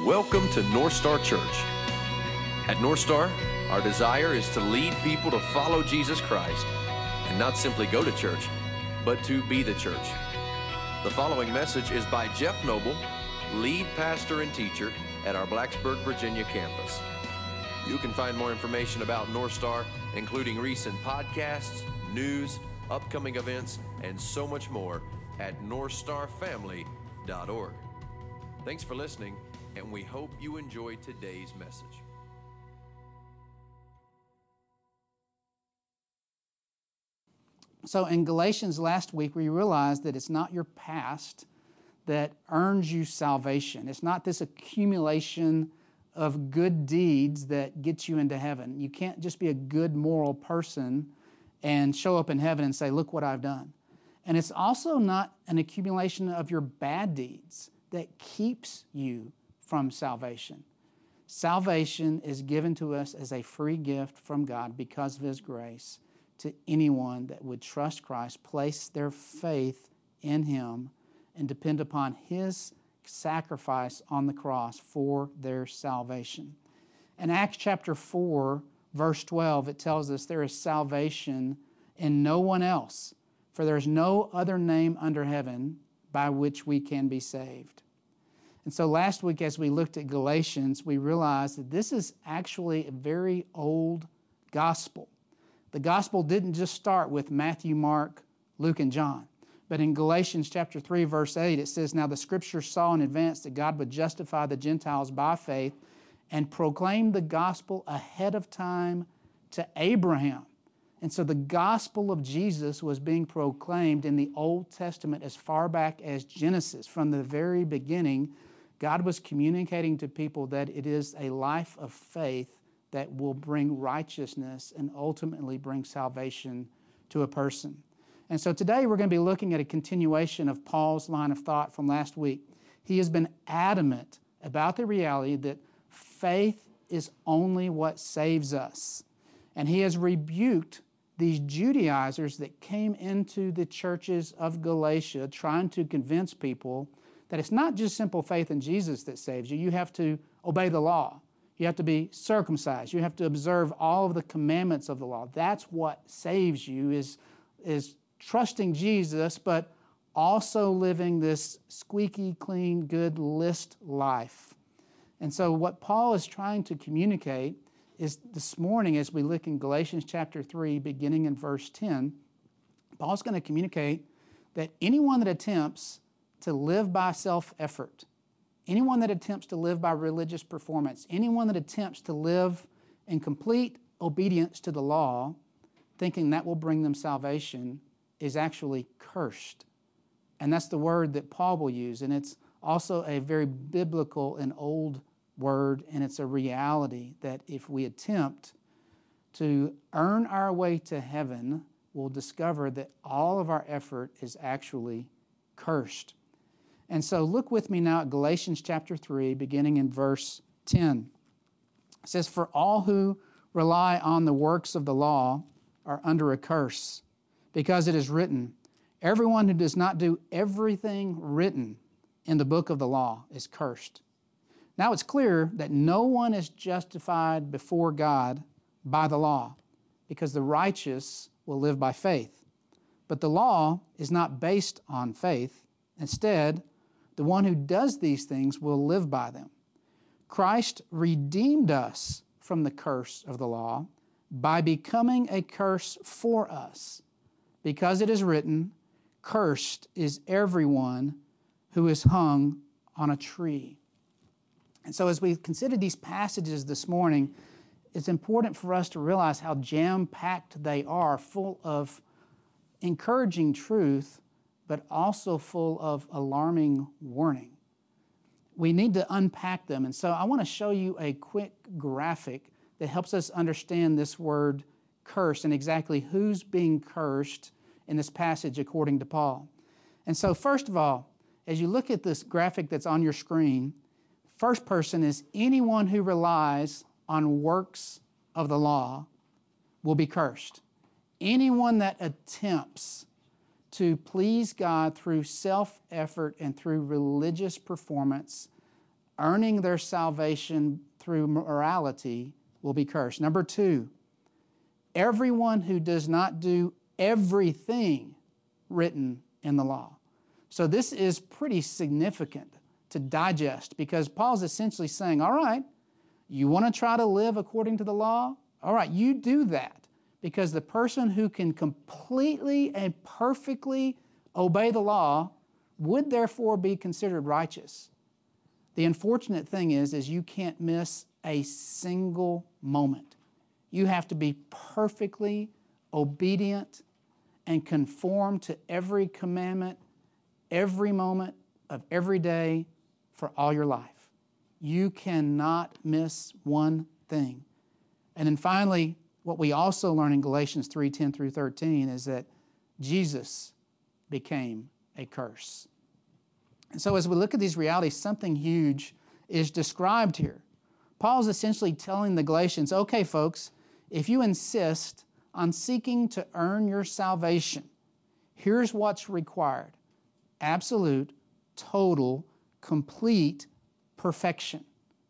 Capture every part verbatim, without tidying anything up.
Welcome to North Star Church. At North Star, our desire is to lead people to follow Jesus Christ and not simply go to church, but to be the church. The following message is by Jeff Noble, lead pastor and teacher at our Blacksburg, Virginia campus. You can find more information about North Star, including recent podcasts, news, upcoming events, and so much more at north star family dot org. Thanks for listening, and we hope you enjoy today's message. So in Galatians last week, we realized that it's not your past that earns you salvation. It's not this accumulation of good deeds that gets you into heaven. You can't just be a good moral person and show up in heaven and say, look what I've done. And it's also not an accumulation of your bad deeds that keeps you from salvation. Salvation is given to us as a free gift from God because of His grace to anyone that would trust Christ, place their faith in Him, and depend upon His sacrifice on the cross for their salvation. In Acts chapter four, verse twelve, it tells us there is salvation in no one else, for there is no other name under heaven by which we can be saved. And so last week as we looked at Galatians, we realized that this is actually a very old gospel. The gospel didn't just start with Matthew, Mark, Luke, and John. But in Galatians chapter three, verse eight, it says, now the Scripture saw in advance that God would justify the Gentiles by faith and proclaim the gospel ahead of time to Abraham. And so the gospel of Jesus was being proclaimed in the Old Testament as far back as Genesis. From the very beginning, God was communicating to people that it is a life of faith that will bring righteousness and ultimately bring salvation to a person. And so today we're going to be looking at a continuation of Paul's line of thought from last week. He has been adamant about the reality that faith is only what saves us. And he has rebuked these Judaizers that came into the churches of Galatia trying to convince people that it's not just simple faith in Jesus that saves you. You have to obey the law. You have to be circumcised. You have to observe all of the commandments of the law. That's what saves you, is, is trusting Jesus, but also living this squeaky, clean, good list life. And so what Paul is trying to communicate is this morning, as we look in Galatians chapter three, beginning in verse ten, Paul's going to communicate that anyone that attempts to live by self-effort, anyone that attempts to live by religious performance, anyone that attempts to live in complete obedience to the law, thinking that will bring them salvation, is actually cursed. And that's the word that Paul will use. And it's also a very biblical and old word, and it's a reality that if we attempt to earn our way to heaven, we'll discover that all of our effort is actually cursed. And so look with me now at Galatians chapter three, beginning in verse ten. It says, for all who rely on the works of the law are under a curse, because it is written, everyone who does not do everything written in the book of the law is cursed. Now it's clear that no one is justified before God by the law, because the righteous will live by faith. But the law is not based on faith. Instead, the one who does these things will live by them. Christ redeemed us from the curse of the law by becoming a curse for us, because it is written, cursed is everyone who is hung on a tree. And so as we consider these passages this morning, it's important for us to realize how jam-packed they are, full of encouraging truth, but also full of alarming warning. We need to unpack them. And so I want to show you a quick graphic that helps us understand this word curse and exactly who's being cursed in this passage according to Paul. And so first of all, as you look at this graphic that's on your screen, first person is anyone who relies on works of the law will be cursed. Anyone that attempts to please God through self-effort and through religious performance earning their salvation through morality will be cursed. Number two, everyone who does not do everything written in the law. So this is pretty significant to digest, because Paul's essentially saying, all right, you want to try to live according to the law? All right, you do that, because the person who can completely and perfectly obey the law would therefore be considered righteous. The unfortunate thing is, is you can't miss a single moment. You have to be perfectly obedient and conform to every commandment, every moment of every day for all your life. You cannot miss one thing. And then finally, what we also learn in Galatians three ten through thirteen is that Jesus became a curse. And so as we look at these realities, something huge is described here. Paul's essentially telling the Galatians, okay, folks, if you insist on seeking to earn your salvation, here's what's required. Absolute, total, complete perfection.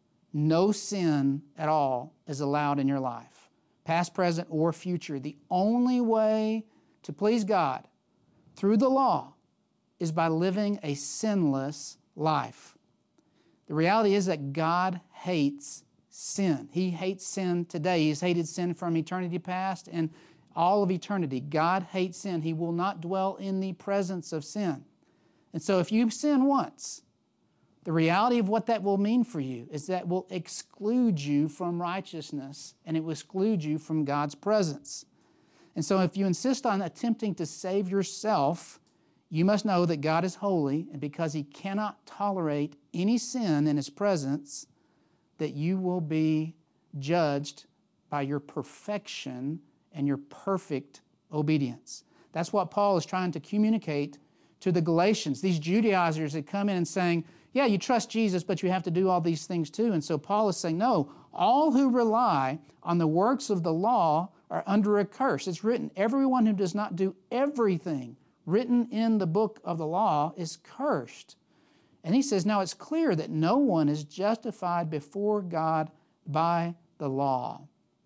No sin at all is allowed in your life, past, present, or future. The only way to please God through the law is by living a sinless life. The reality is that God hates sin. He hates sin today. He's hated sin from eternity past and all of eternity. God hates sin. He will not dwell in the presence of sin. And so if you sin once, the reality of what that will mean for you is that will exclude you from righteousness, and it will exclude you from God's presence. And so if you insist on attempting to save yourself, you must know that God is holy, and because He cannot tolerate any sin in His presence, that you will be judged by your perfection and your perfect obedience. That's what Paul is trying to communicate to the Galatians. These Judaizers had come in and saying, yeah, you trust Jesus, but you have to do all these things too. And so Paul is saying, no, all who rely on the works of the law are under a curse. It's written, everyone who does not do everything written in the book of the law is cursed. And he says, now it's clear that no one is justified before God by the law.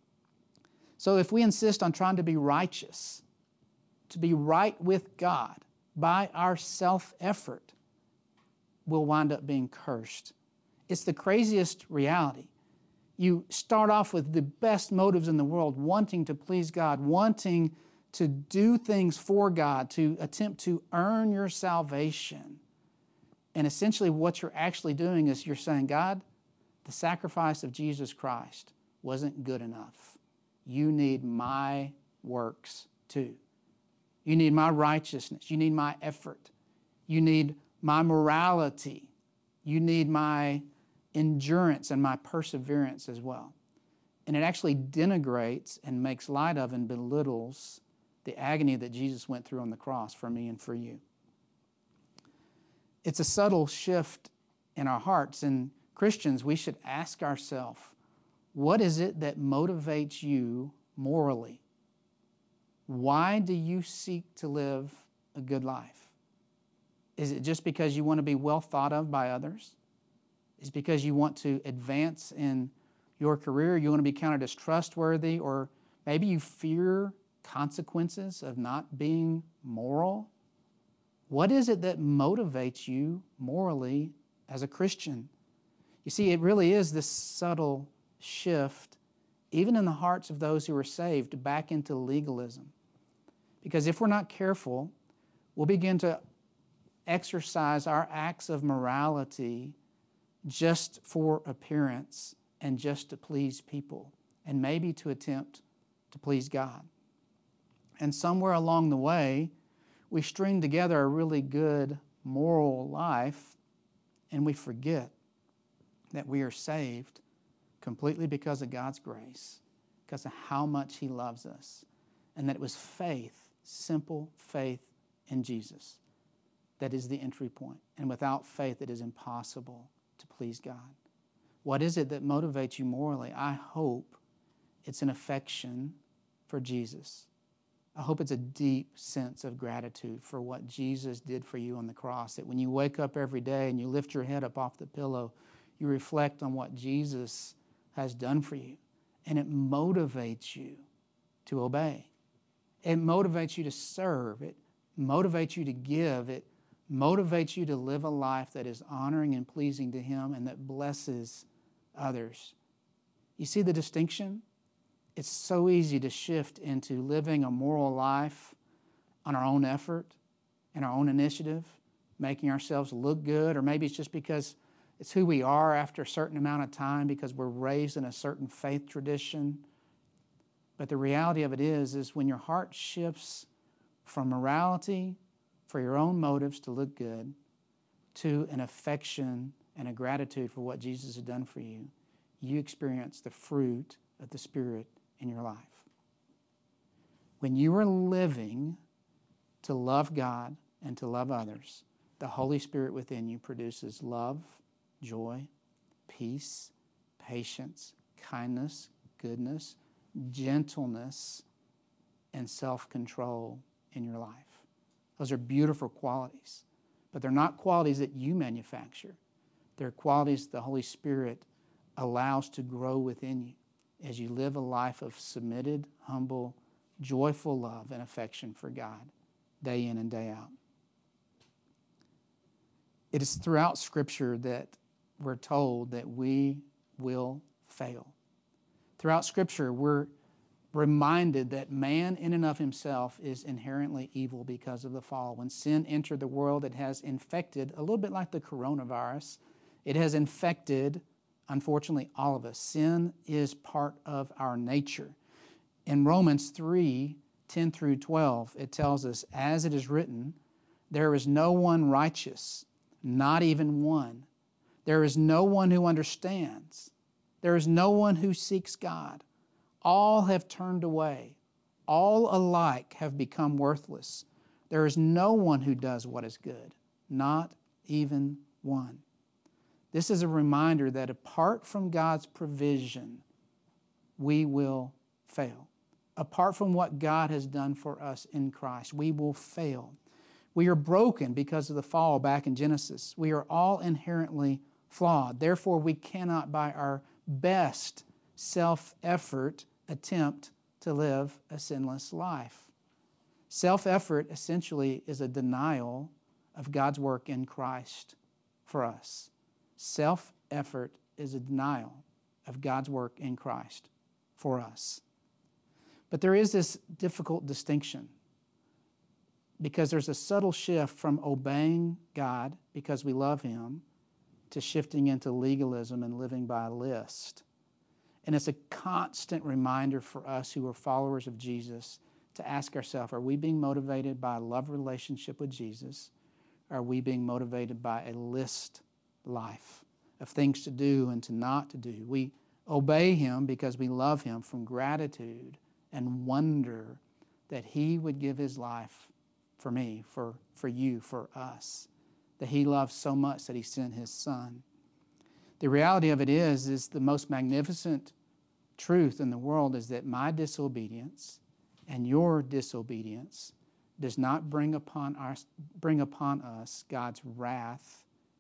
So if we insist on trying to be righteous, to be right with God by our self-effort, we'll wind up being cursed. It's the craziest reality. You start off with the best motives in the world, wanting to please God, wanting to do things for God, to attempt to earn your salvation. And essentially what you're actually doing is you're saying, God, the sacrifice of Jesus Christ wasn't good enough. You need my works too. You need my righteousness. You need my effort. You need my morality. You need my endurance and my perseverance as well. And it actually denigrates and makes light of and belittles the agony that Jesus went through on the cross for me and for you. It's a subtle shift in our hearts. And Christians, we should ask ourselves, what is it that motivates you morally? Why do you seek to live a good life? Is it just because you want to be well thought of by others? Is it because you want to advance in your career? You want to be counted as trustworthy? Or maybe you fear consequences of not being moral? What is it that motivates you morally as a Christian? You see, it really is this subtle shift, even in the hearts of those who are saved, back into legalism. Because if we're not careful, we'll begin to exercise our acts of morality just for appearance and just to please people, and maybe to attempt to please God. And somewhere along the way, we string together a really good moral life, and we forget that we are saved completely because of God's grace, because of how much He loves us, and that it was faith, simple faith in Jesus, that is the entry point. And without faith, it is impossible to please God. What is it that motivates you morally? I hope it's an affection for Jesus. I hope it's a deep sense of gratitude for what Jesus did for you on the cross, that when you wake up every day and you lift your head up off the pillow, You reflect on what Jesus has done for you, and it motivates you to obey. It motivates you to serve. It motivates you to give. It motivates you to live a life that is honoring and pleasing to Him and that blesses others. You see the distinction? It's so easy to shift into living a moral life on our own effort and our own initiative, making ourselves look good, or maybe it's just because it's who we are after a certain amount of time because we're raised in a certain faith tradition. But the reality of it is, is when your heart shifts from morality for your own motives to look good to an affection and a gratitude for what Jesus has done for you, you experience the fruit of the Spirit in your life. When you are living to love God and to love others, the Holy Spirit within you produces love, joy, peace, patience, kindness, goodness, gentleness, and self-control in your life. Those are beautiful qualities, but they're not qualities that you manufacture. They're qualities the Holy Spirit allows to grow within you as you live a life of submitted, humble, joyful love and affection for God day in and day out. It is throughout Scripture that we're told that we will fail. Throughout Scripture, we're reminded that man in and of himself is inherently evil because of the fall. When sin entered the world, it has infected, a little bit like the coronavirus, it has infected, unfortunately, all of us. Sin is part of our nature. In Romans three, ten through twelve, it tells us, as it is written, there is no one righteous, not even one. There is no one who understands. There is no one who seeks God. All have turned away. All alike have become worthless. There is no one who does what is good, not even one. This is a reminder that apart from God's provision, we will fail. Apart from what God has done for us in Christ, we will fail. We are broken because of the fall back in Genesis. We are all inherently flawed. Therefore, we cannot, by our best self-effort, attempt to live a sinless life. Self-effort essentially is a denial of God's work in Christ for us. Self-effort is a denial of God's work in Christ for us. But there is this difficult distinction because there's a subtle shift from obeying God because we love Him to shifting into legalism and living by a list. And it's a constant reminder for us who are followers of Jesus to ask ourselves, are we being motivated by a love relationship with Jesus? Are we being motivated by a list life of things to do and to not to do? We obey Him because we love Him from gratitude and wonder that He would give His life for me, for, for you, for us, that He loves so much that He sent His Son. The reality of it is, is the most magnificent truth in the world is that my disobedience and your disobedience does not bring upon our, bring upon us God's wrath.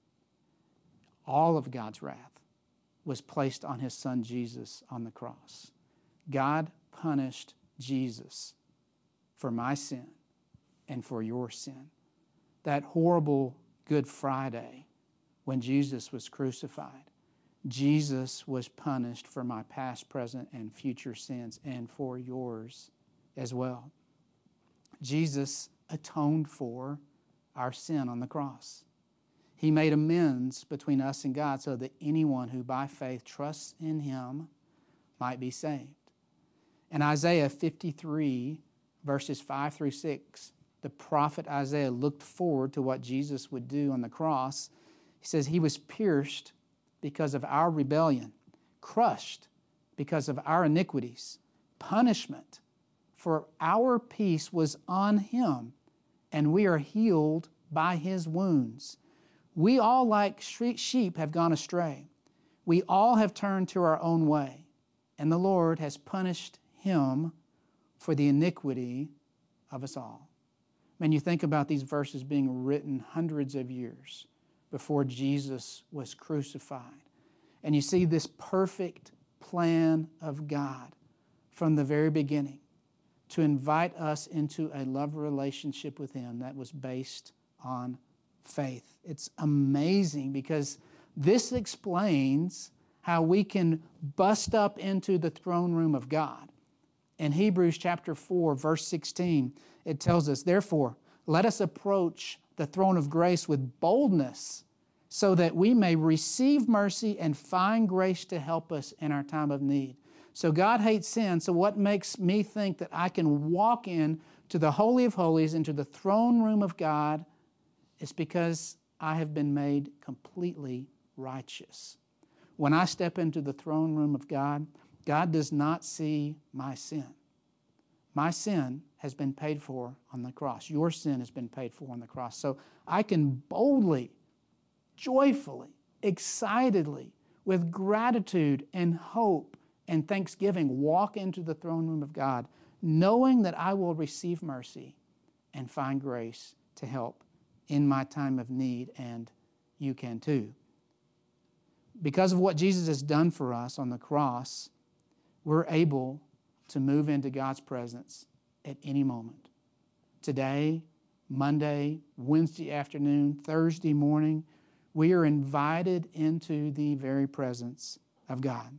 All of God's wrath was placed on His Son Jesus on the cross. God punished Jesus for my sin and for your sin. That horrible Good Friday when Jesus was crucified, Jesus was punished for my past, present, and future sins and for yours as well. Jesus atoned for our sin on the cross. He made amends between us and God so that anyone who by faith trusts in Him might be saved. In Isaiah fifty-three, verses five through six, the prophet Isaiah looked forward to what Jesus would do on the cross. He says, He was pierced because of our rebellion, crushed because of our iniquities. Punishment for our peace was on Him, and we are healed by His wounds. We all, like sheep, have gone astray. We all have turned to our own way, and the Lord has punished Him for the iniquity of us all. When you think about these verses being written hundreds of years before Jesus was crucified, And you see this perfect plan of God from the very beginning to invite us into a love relationship with Him that was based on faith. It's amazing because this explains how we can bust up into the throne room of God. In Hebrews chapter four, verse sixteen, it tells us, "Therefore, let us approach the throne of grace with boldness so that we may receive mercy and find grace to help us in our time of need." So God hates sin, so what makes me think that I can walk in to the Holy of Holies, into the throne room of God, is because I have been made completely righteous. When I step into the throne room of God, God does not see my sin. My sin has been paid for on the cross. Your sin has been paid for on the cross. So I can boldly, joyfully, excitedly, with gratitude and hope and thanksgiving, walk into the throne room of God, knowing that I will receive mercy and find grace to help in my time of need, and you can too. Because of what Jesus has done for us on the cross, we're able to move into God's presence at any moment. Today, Monday, Wednesday afternoon, Thursday morning, we are invited into the very presence of God.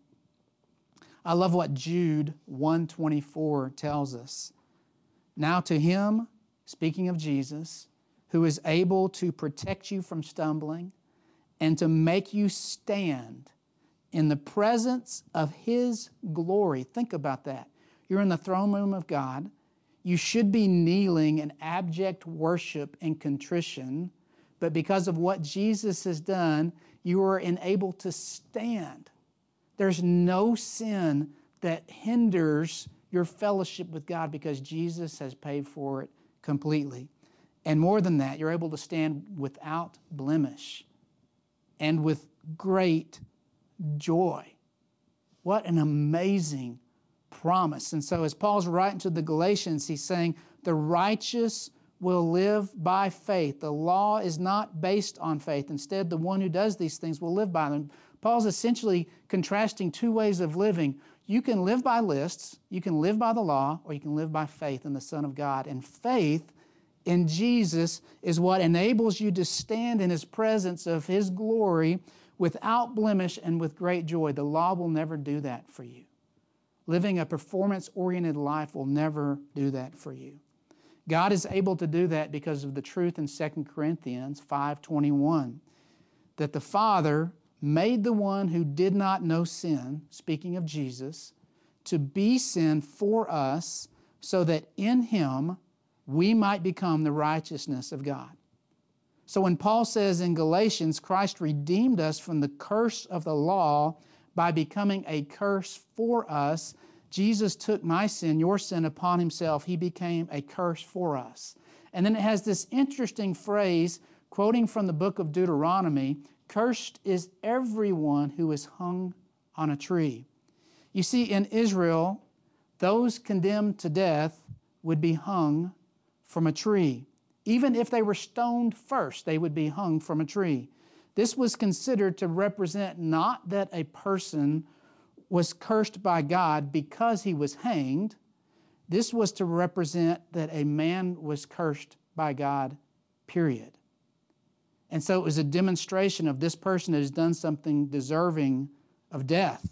I love what Jude one twenty-four tells us. "Now to Him," speaking of Jesus, "who is able to protect you from stumbling and to make you stand in the presence of His glory." Think about that. You're in the throne room of God. You should be kneeling in abject worship and contrition, but because of what Jesus has done, you are enabled to stand. There's no sin that hinders your fellowship with God because Jesus has paid for it completely. And more than that, you're able to stand without blemish and with great joy. What an amazing promise. And so as Paul's writing to the Galatians, he's saying, the righteous will live by faith. The law is not based on faith. Instead, the one who does these things will live by them. Paul's essentially contrasting two ways of living. You can live by lists, you can live by the law, or you can live by faith in the Son of God. And faith in Jesus is what enables you to stand in His presence of His glory without blemish and with great joy. The law will never do that for you. Living a performance-oriented life will never do that for you. God is able to do that because of the truth in Second Corinthians five twenty-one, that the Father made the one who did not know sin, speaking of Jesus, to be sin for us, so that in Him we might become the righteousness of God. So when Paul says in Galatians, Christ redeemed us from the curse of the law by becoming a curse for us, Jesus took my sin, your sin, upon Himself. He became a curse for us. And then it has this interesting phrase, quoting from the book of Deuteronomy, "Cursed is everyone who is hung on a tree." You see, in Israel, those condemned to death would be hung from a tree. Even if they were stoned first, they would be hung from a tree. This was considered to represent not that a person was cursed by God because he was hanged. This was to represent that a man was cursed by God, period. And so it was a demonstration of this person has done something deserving of death.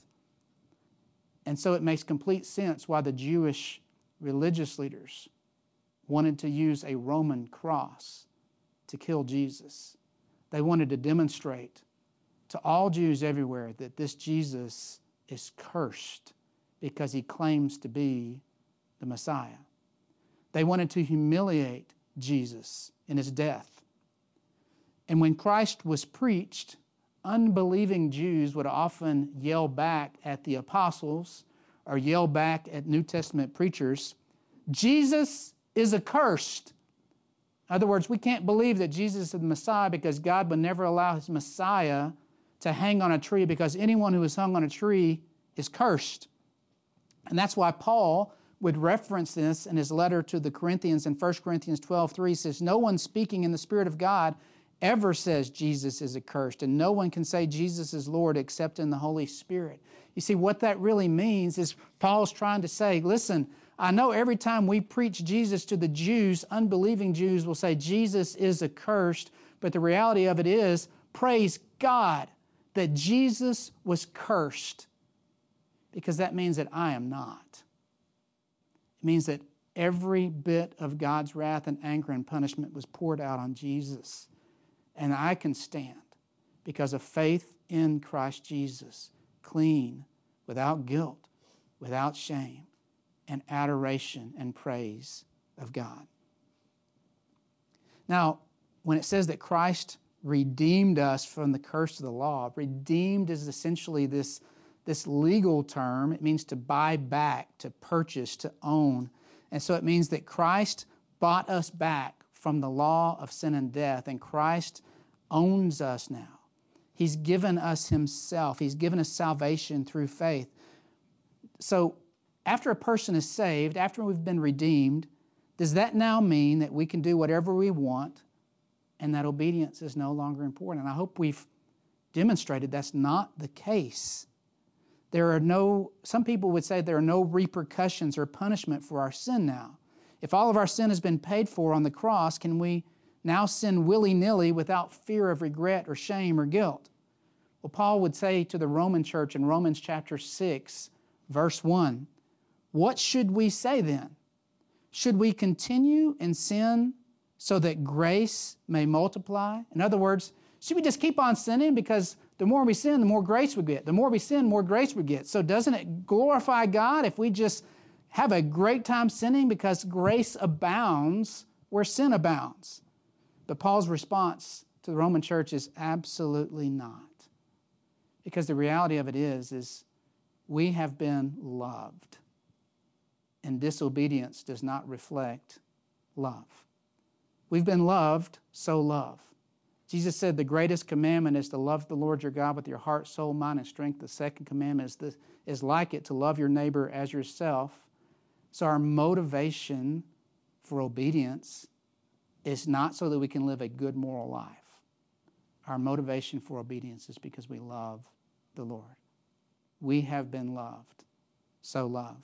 And so it makes complete sense why the Jewish religious leaders wanted to use a Roman cross to kill Jesus. They wanted to demonstrate to all Jews everywhere that this Jesus is cursed because He claims to be the Messiah. They wanted to humiliate Jesus in His death. And when Christ was preached, unbelieving Jews would often yell back at the apostles or yell back at New Testament preachers, "Jesus is accursed." In other words, we can't believe that Jesus is the Messiah because God would never allow His Messiah to hang on a tree, because anyone who is hung on a tree is cursed. And that's why Paul would reference this in his letter to the Corinthians in First Corinthians twelve three. He says, "No one speaking in the Spirit of God ever says Jesus is accursed, and no one can say Jesus is Lord except in the Holy Spirit. You see, what that really means is Paul's trying to say, listen, I know every time we preach Jesus to the Jews, unbelieving Jews will say Jesus is accursed, but the reality of it is, praise God that Jesus was cursed, because that means that I am not. It means that every bit of God's wrath and anger and punishment was poured out on Jesus. And I can stand because of faith in Christ Jesus, clean, without guilt, without shame, and adoration and praise of God. Now, when it says that Christ redeemed us from the curse of the law, redeemed is essentially this, this legal term. It means to buy back, to purchase, to own. And so it means that Christ bought us back from the law of sin and death, and Christ owns us now. He's given us Himself. He's given us salvation through faith. So after a person is saved, after we've been redeemed, does that now mean that we can do whatever we want and that obedience is no longer important? And I hope we've demonstrated that's not the case. There are no, some people would say there are no repercussions or punishment for our sin now. If all of our sin has been paid for on the cross, can we now sin willy-nilly without fear of regret or shame or guilt? Well, Paul would say to the Roman church in Romans chapter six, verse one, what should we say then? Should we continue in sin so that grace may multiply? In other words, should we just keep on sinning because the more we sin, the more grace we get. The more we sin, the more grace we get. So doesn't it glorify God if we just have a great time sinning because grace abounds where sin abounds? But Paul's response to the Roman church is absolutely not. Because the reality of it is, is we have been loved. And disobedience does not reflect love. We've been loved, so love. Jesus said the greatest commandment is to love the Lord your God with your heart, soul, mind, and strength. The second commandment is, the, is like it, to love your neighbor as yourself. So our motivation for obedience is not so that we can live a good moral life. Our motivation for obedience is because we love the Lord. We have been loved, so love.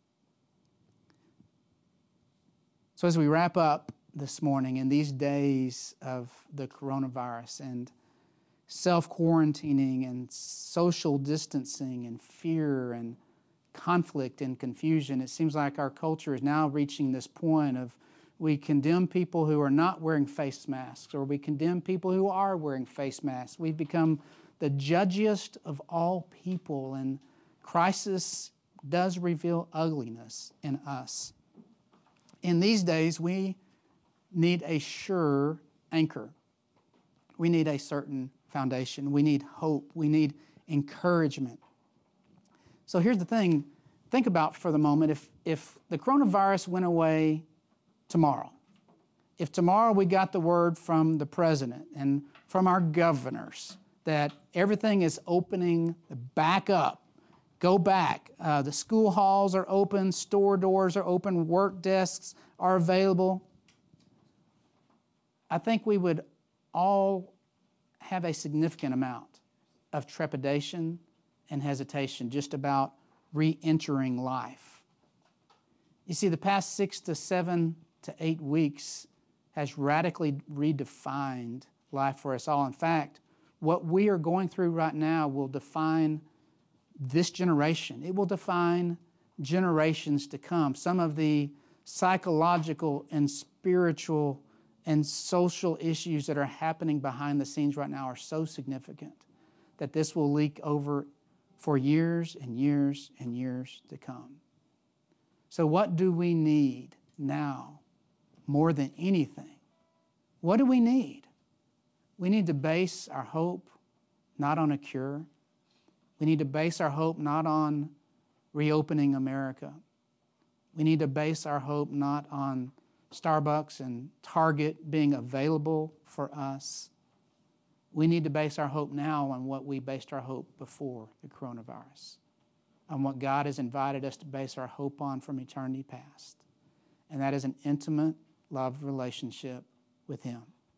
So as we wrap up this morning in these days of the coronavirus and self-quarantining and social distancing and fear and conflict and confusion, it seems like our culture is now reaching this point of we condemn people who are not wearing face masks, or we condemn people who are wearing face masks. We've become the judgiest of all people, and crisis does reveal ugliness in us. In these days, we need a sure anchor. We need a certain foundation. We need hope. We need encouragement. So here's the thing. Think about for the moment, if, if the coronavirus went away tomorrow, if tomorrow we got the word from the president and from our governors that everything is opening back up, go back, uh, the school halls are open, store doors are open, work desks are available, I think we would all have a significant amount of trepidation and hesitation just about re-entering life. You see, the past six to seven to eight weeks has radically redefined life for us all. In fact, what we are going through right now will define this generation. It will define generations to come. Some of the psychological and spiritual and social issues that are happening behind the scenes right now are so significant that this will leak over for years and years and years to come. So what do we need now more than anything? What do we need? We need to base our hope not on a cure. We need to base our hope not on reopening America. We need to base our hope not on Starbucks and Target being available for us. We need to base our hope now on what we based our hope before the coronavirus, on what God has invited us to base our hope on from eternity past. And that is an intimate, love relationship with Him.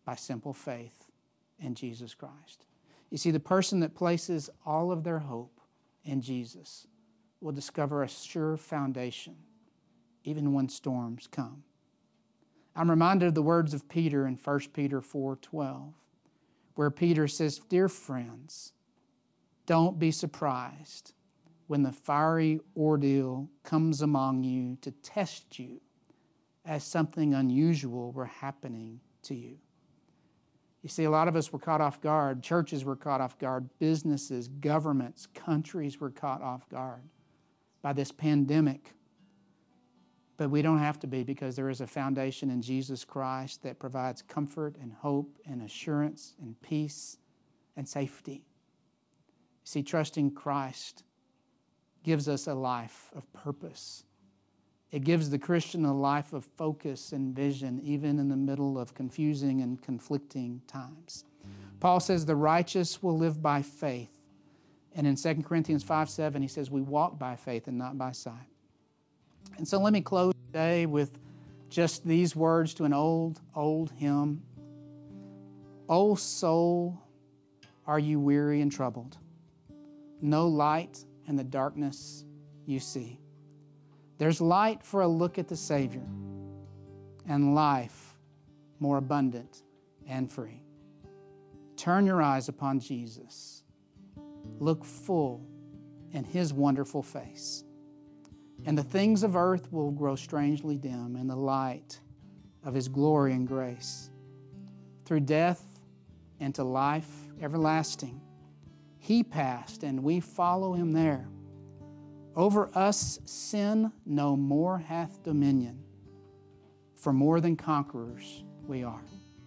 by simple faith in Jesus Christ. You see, the person that places all of their hope in Jesus will discover a sure foundation even when storms come. I'm reminded of the words of Peter in First Peter four twelve, where Peter says, "Dear friends, don't be surprised when the fiery ordeal comes among you to test you as something unusual were happening to you." You see, a lot of us were caught off guard. Churches were caught off guard. Businesses, governments, countries were caught off guard by this pandemic. But we don't have to be, because there is a foundation in Jesus Christ that provides comfort and hope and assurance and peace and safety. See, trusting Christ gives us a life of purpose. It gives the Christian a life of focus and vision, even in the middle of confusing and conflicting times. Paul says the righteous will live by faith. And in Second Corinthians five seven, he says we walk by faith and not by sight. And so let me close today with just these words to an old, old hymn. "O soul, are you weary and troubled? No light in the darkness you see. There's light for a look at the Savior, and life more abundant and free. Turn your eyes upon Jesus. Look full in His wonderful face. And the things of earth will grow strangely dim in the light of His glory and grace. Through death into life everlasting, He passed, and we follow Him there. Over us sin no more hath dominion, for more than conquerors we are.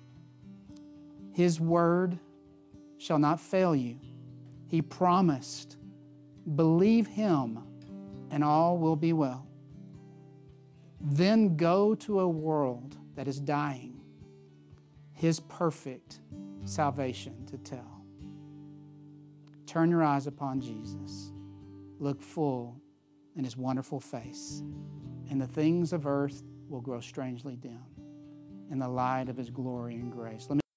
His word shall not fail you. He promised, believe Him, and all will be well. Then go to a world that is dying, His perfect salvation to tell. Turn your eyes upon Jesus. Look full in His wonderful face, and the things of earth will grow strangely dim in the light of His glory and grace. Let me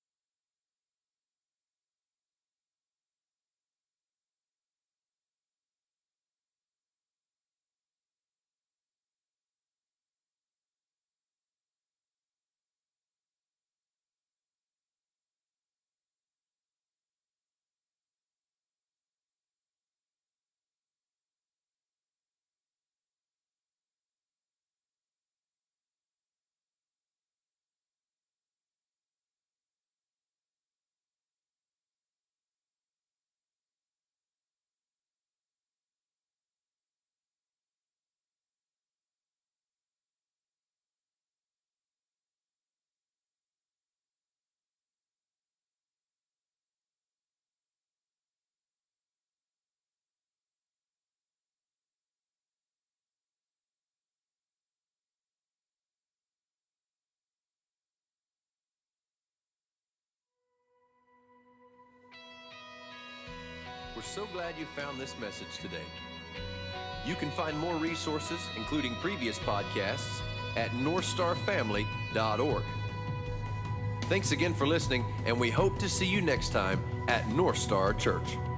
We're so glad you found this message today. You can find more resources, including previous podcasts, at north star family dot org. Thanks again for listening, and we hope to see you next time at North Star Church.